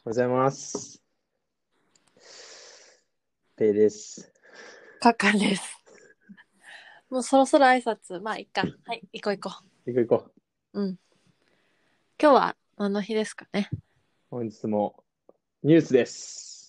ございます。ペイです。 カカです。もうそろそろ挨拶。まあ、いっか。はい、行こう行こ行こう行こう。うん。今日は何の日ですかね。 う。本日もニュースです。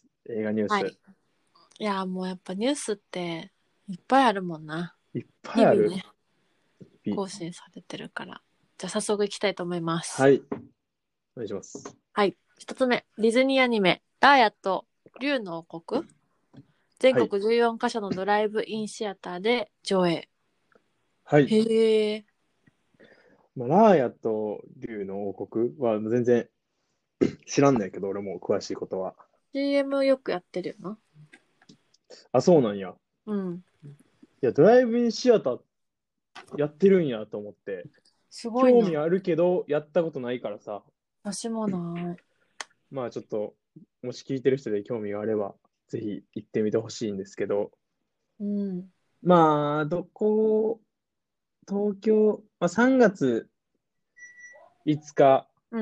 映画ニューはい。 ス。 いや、もうやっぱニュースっていっぱいあるもんな。 いっぱいある。 日々ね、更新されてるから。じゃあ早速行きたいと思います。 はい。お願いします。 はい。一つ目、ディズニーアニメ、ラーヤと竜の王国。全はい。 国14カ所のドライブインシアターで上映。 はい。 へえ。 ラーヤと竜の王国は全然知らんないけど、俺も詳しいことは。 CM よくやってるよな。 あ、そうなんや。 うん。 いや、ドライブインシアターやってるんやと思って。 すごいな。 興味あるけど、やったことないからさ。 私もない。 まあちょっと、もし聞いてる人で興味があれば、ぜひ行ってみてほしいんですけど。 うん。 まあ、東京、3月5日うん。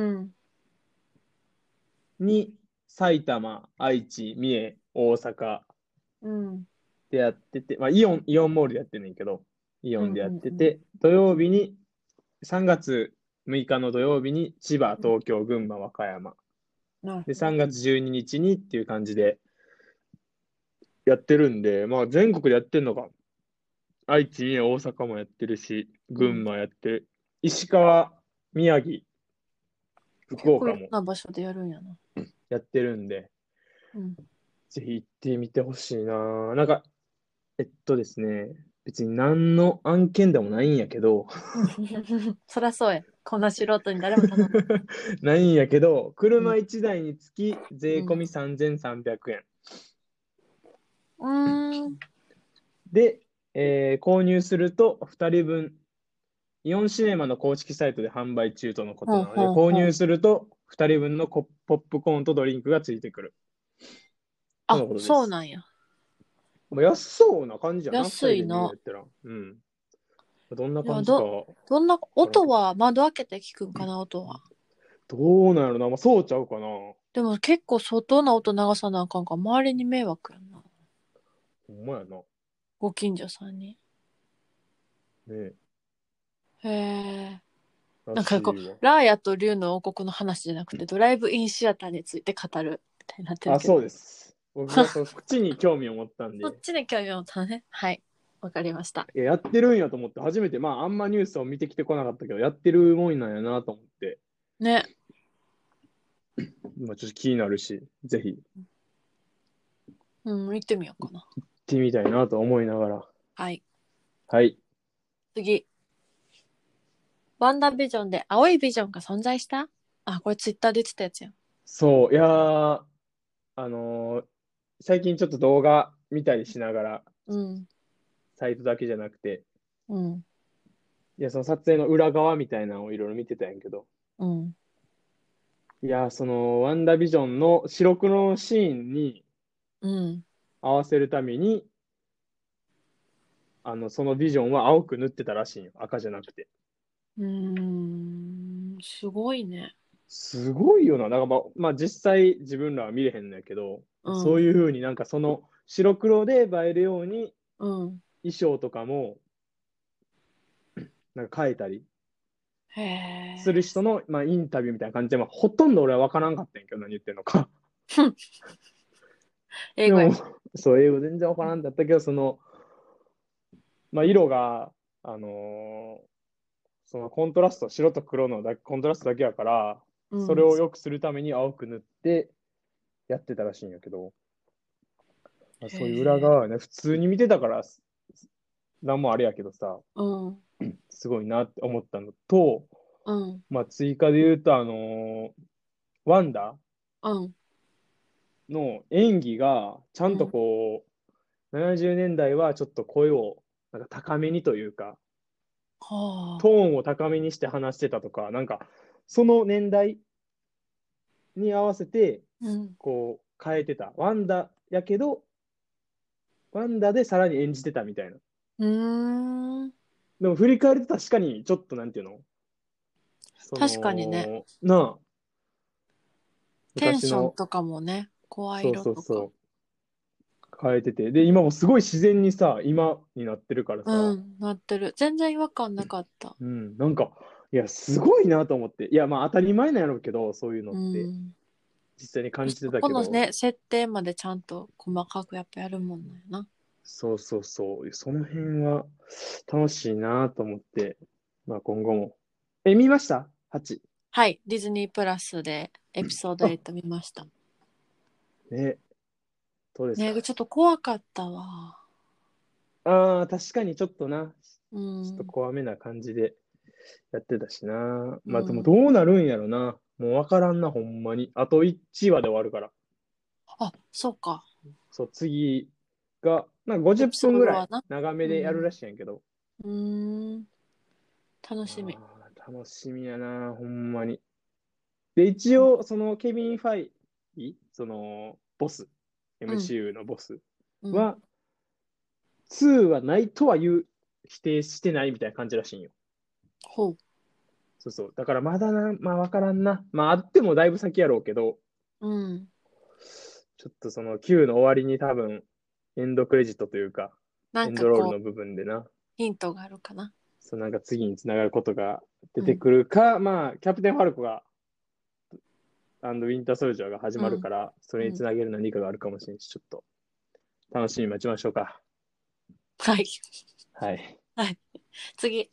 に埼玉、愛知、三重、大阪うん。 でやってて、イオンモールでやってんねんけど、イオうんンでやっうんうん。 てて、土曜日に、3月6日の土曜日に千葉、東京、群馬、和歌山。で、3 なるほど。 月12日にちにっていう感じでやってるんで、まあ全国でやってんのが、愛知、三重、大阪もやってるし、群うん。 馬やってる。石川、宮城、福結構いろん岡もな場所でやるんやな。 やってるんで、 うん。 ぜひ行ってみてほしいな。なんか、ですね、別に何の案件でもないんやけど、 そりゃそうや。こんな素人に誰も頼んで。 ないんやけど、 うん。 車1台につき税うん。 込み3300円。 うーん。 で、購入すると2人分、イオンシネマの公式サイトで販売中とのことほうなので、 ほうほう。 購入すると2人分のポップコーンとドリンクがついてくる。とあ、 のことです。 そうなんや。 まあ安そうな感じやな、2人で見るんや安いな。 ったら。うん。どんないや、 感じかどんな、音わからんけど。 は窓開けて聞くんかな、音は。 どうなんやろな。まあ、そうちゃうかな。 でも結構相な音流さなあかんから、周りに迷惑やんな。 ほんまやな。 ご近所さんに。 ねえ、 へえ。 らなんかこしいわ。 う、ラーヤと竜の王国の話じゃなくて、ドライブインシアターについて語るみたいになってるあ、 けど。 そうです。僕がそっちに興味を持ったんで、 そっちに興味を持ったね。はい。わかりました。 いや、やってるんやと思って、初めて、あんまニュースを見てきてこなかったけど、やってるもんなんやなと思って、 ね。 ちょっと気になるし、ぜひ行っうん、行ってみようかな。 てみたいなと思いながら。 はい。 はい。 次。ワンダービジョンで青いビジョンが存在した。あ、これツイッターで言ってたやつやん。 そう、いやー、あのー最近ちょっと動画見たりしながら、 うん。 サイトだけじゃなくて、 うん。 いや、その撮影の裏側みたいなのをいろいろ見てたんやけど、 うん。 いや、その、ワンダービジョンの白黒のシーンにうん。 合わせるために、そのビジョンは青く塗ってたらしいんよ。赤じゃなくて。 うーん。すごいね。 すごいよな。だから実際自分らは見れへんのやけど、 うん。 そういうふうになんかその白黒で映えるようにうん。 衣装とかもなんか変えたりへえ。 する人の、インタビューみたいな感じで、ほとんど俺は分からんかったんやけど、何言ってんのか。でも、 英語やし。 そう、英語全然分からんだったけど、その、色が、あのーそのコントラスト、白と黒のコントラストだけやから、それうん。 を良くするために青く塗ってやってたらしいんやけど、 へそういう裏側え。 はね、普通に見てたから、なんもあれやけどさ、 うん。 すごいなって思ったのと、 うん。 追加で言うと、ワンダうん。 の演技が、ちゃんとうん。 70年代はちょっと声をなんか高めにというか、トーはあ。 ンを高めにして話してたとか、なんか、その年代に合わせて、 うん。 変えてた。ワンダやけど、ワンダでさらに演じてたみたいな。 うーん。 でも振り返ると確かに、ちょっとなんていうの確かにね。 なあ、 テンション昔の、 とかもね、声そう色とか。 そうそう、変えてて。で、今もすごい自然にさ、今になってるからさ、 うん、なってる。全然違和感なかった。 うん、なんか、いや、すごいなと思って。いや、まあ当たり前なんやろうけど、そういうのうって、 ん。 実際に感じてそたけど、 このね、設定までちゃんと細かくやっぱやるもんなんやな。 そうそうそう、その辺は楽しいなと思って、まあ今後も。見ました ?8。 はい、ディズニープラスでエピソードあ、 8見ました。 ね、どうですね、 か？ ちょっと怖かったわ。 ああ、確かにちょっとな、 うちょっとん。 怖めな感じでやってたしな。まあでもどうん。 うなるんやろな。もうわからんな、ほんまに。あと1話で終わるから。 あ、そうか。 そう、次が、なんか50 エピソ分ぐらいードはな。 長めうん。 でやるらしいんやけど。 うーん。楽しみ。 ああ、楽しみやな、ほんまに。で、一応、そのケビン・ファイ、その、ボス、 うん。 MCU のボスうん。 は、2はないとは言う、否定してないみたいな感じらしいんよ。 ほう。 そうそう。だからまだな、まあわからんな。まああってもだいぶ先やろうけど、 うん。 ちょっとその Q の終わりに多分、エンドクレジットというか、 なんエンかこう、 ドロールの部分でな、 ヒントがあるかな。 そうなんか次につながることが出てうん。 くるか、まあ、キャプテン・ファルコが、ウィンター・ソルジャーが始うん。 まるから、それにつうん。 なげる何かがあるかもしれんし、ちょっと楽しみに待ちましょうか。 はい。 はい。 はい。次。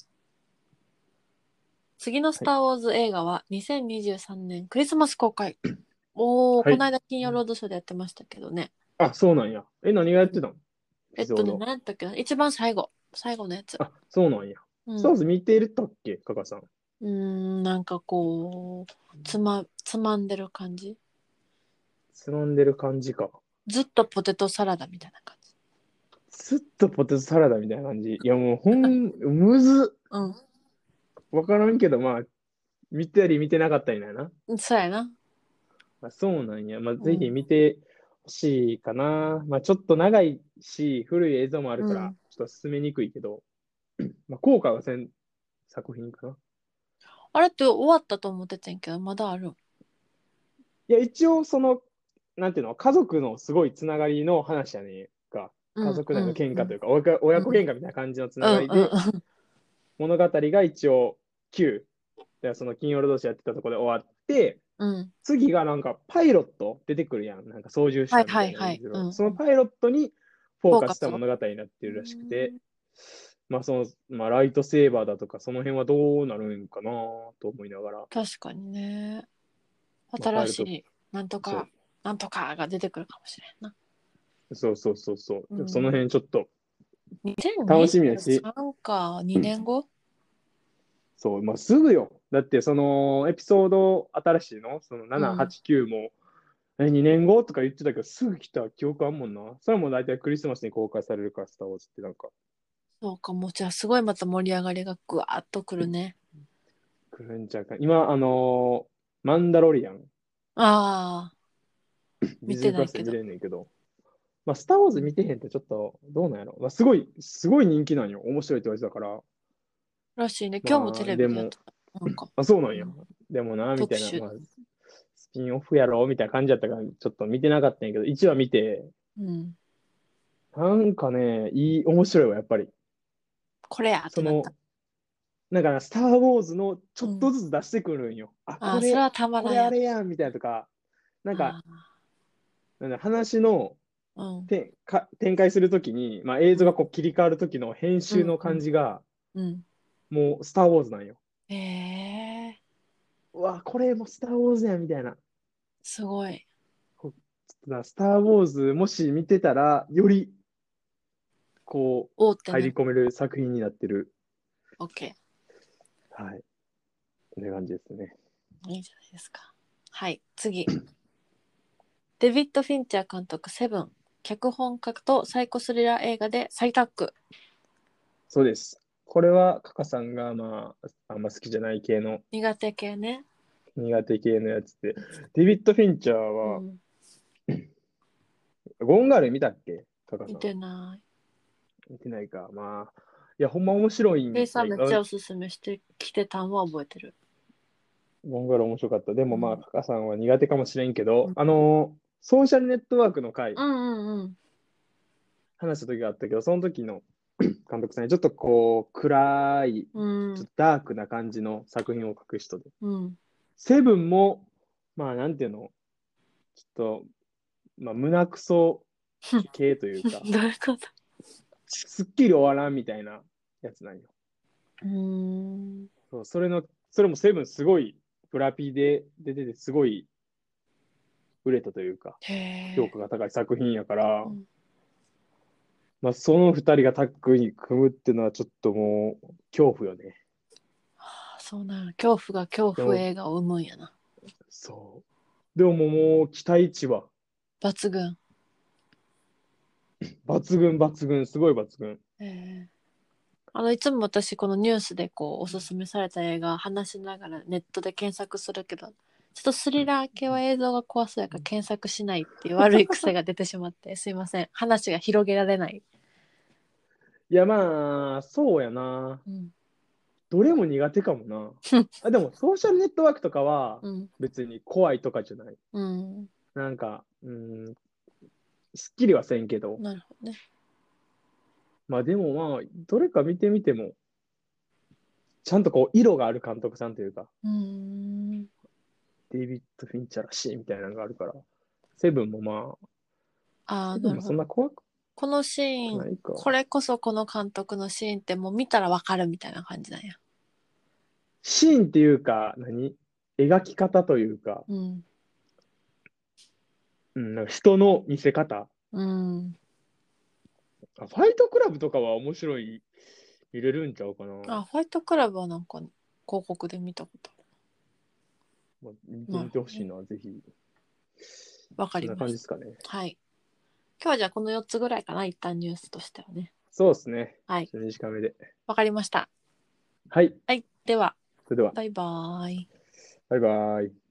次のスはい。 ター・ウォーズ映画は2023年クリスマス公開。おー、 はい。 この間金曜ロードショーでやってましたけどね。 あ、そうなんや。何がやっうん。 てたの？エピソード。 何やったっけな、一番最後。最後のやつ。 あ、そうなんや。スター・ウォーうん。 ズ見てるったっけ、カカさん。 なんかこう、つまんでる感じ。 つまんでる感じか。 ずっとポテトサラダみたいな感じ。 ずっとポテトサラダみたいな感じ。いやもうむずっ。 うわからんけど、まあ、見たり見てなかったりなな。 ん。そうやな。 まあ、そうなんや。まあ、ぜひうん。 見てほしいかな。まあ、ちょっと長いし、古い映像もあるから、 うん。 ちょっと進めにくいけど、まあ、効果がせん作品かな。 あれって終わったと思ってたんやけど、まだあるん？ いや、一応、なんていうの、家族のすごいつながりの話やねんか。家うんう族内のんうん。 喧嘩というか、親子うん喧嘩みたいな感じのつうんうんながりで、物語が一応9、でその金曜ロードショーやってたところで終わって、 うん。 次がなんかパイロット出てくるやん。なんか操縦はい者みたいなはいはい。 演じる。 うんうん。 そのパイロットにフォーカスしたフォーカスを。 物語になってうるらしくて、 ん。 まあまあライトセーバーだとか、その辺はどうなるんかなと思いながら、 確かにね。 まあパイロット、 新しい、なんとそか、なんとかが出てくるかもしれんな。 そうそうそう。 うでもそのん。 辺ちょっと楽しみやし、 2023か、2年後。 そう、まあすぐよ。だってそのエピソード新しいの、その7、 うん。 8、9も、2年後とか言ってたけど、すぐ来た記憶あんもんな。それはもう大体クリスマスに公開されるから、スター・ウォーズってなんか、 そうか、もうじゃあすごいまた盛り上がりがぐわーっとくるね。 来るんちゃうか。今、マンダロリアン、 ああ、 ディ見ズニープラスで見てないけど。 れんねんけど、まあ、スター・ウォーズうん。 見てへんってちょっとどうなんやろ。まあ、すごい人気なんよ。面白いって言われてたから。 らしいね。今日もテまあ、でも、 レビでやってた。なんか、 あ、そうなんや。 うん、 でもな、みたいな、 特集。 まあ、スピンオフやろみたいな感じだったから、ちょっと見てなかったんやけど、1話見て、 うん。 なんかね、面白いわ、やっぱり。 これやってなった。 その、なんかな、スター・ウォーズのちょうん。 っとずつ出してくるんよ。あ、 ああ、それはたまこれらんやろ。 あれやん、みたいなとか、なんか、 ああ、 なんだ話のうん。 展開するときに、まあ、映うん。 像がこう切り替わるときの編うん。 集のうん。 感じが、 うん。 もうスター・ウォーズなんよ。 ええー、 うわ、これもスター・ウォーズやん、みたいな。 すごい。 こうちょっとなスター・ウォーズ、もし見てたら、より、こう、 おーってなる。 入り込める作品になってる。 オッケはい。こんな感じですね。 ー。いいじゃないですか。はい、次。デビッド・フィンチャー監督、セブン。脚本家とサイコスリラー映画で再タッグ。 そうです。これは、カカさんが、まあ、あんま好きじゃない系の、 苦手系ね。 苦手系のやつで、デビッド・フィンチャーは、 うん。 ゴンガール見たっけカカ見さん。 てない。 見てないか。まあ、いや、ほんま面白いんペイさんやけど、 めっちゃおすすめしてきてたんは覚えてる。 ボンガロ面白かった。でもまあ、 うんカカさんは苦手かもしれんけど、 うんソーシャルネットワークの回、 うんうん話した時があったけど、その時の監督さんにちょっとこう、暗い、 うんちょっとダークな感じの作品を描く人で。 うんセブンも、まあ、なんていうの、ちょっと、まあ、胸クソ系というか、 どういうこと？ すっきり終わらんみたいなやつなんよ。 うーん。 そう、それもセブンすごい、ブラピで出てて、すごい売れたというか、 へえ。 評価が高い作品やから、 うん。 まあ、その二人がタッグに組むっていうのはちょっともう、恐怖よね。 あ、そうなんや。恐怖が恐でも、 怖映画を生むんやな。 そう。でももう、期待値は、 抜群。 抜群、抜群、すごい抜群。 へえ。いつも私このニュースでこうおすすめされた映画話しながらネットで検索するけど、ちょっとスリラー系は映像が怖そうやから検索しないっていう悪い癖が出てしまってすいません。話が広げられない。 いや、まあ、そうやな。 うん。 どれも苦手かもな。あ、でも、ソーシャルネットワークとかは、 うん。 別に怖いとかじゃない。 うん。 なんか、すっきりはせんけど。 なるほどね。 まあ、でもまあ、どれか見てみても、ちゃんとこう、色がある監督さんというか、 うーん。 デイビッド・フィンチャーらしいみたいなのがあるから、セブンもまあ、 ああ、 セブンもそんななるほど。 怖くこのシーン、 ないか。 これこそこの監督のシーンってもう見たらわかるみたいな感じなんや。 シーンっていうか、描き方というか、 うん。 なんか人の見せ方。 うん。 ファイトクラブとかは面白い、見れるんちゃうかな。 あ、ファイトクラブはなんか広告で見たことあまあ、見る。 てみてなるほどね。 ほしいな、ぜひ。 わかそんなりました。 感じですかね。 はい。今日はじゃあこの4つぐらいかな、一旦ニュースとしてはね。 そうですね。 はい。 ちょっと短めで。 わかりました。 はい。 はい。では、 それでは、 バイバーイ。 バイバイ。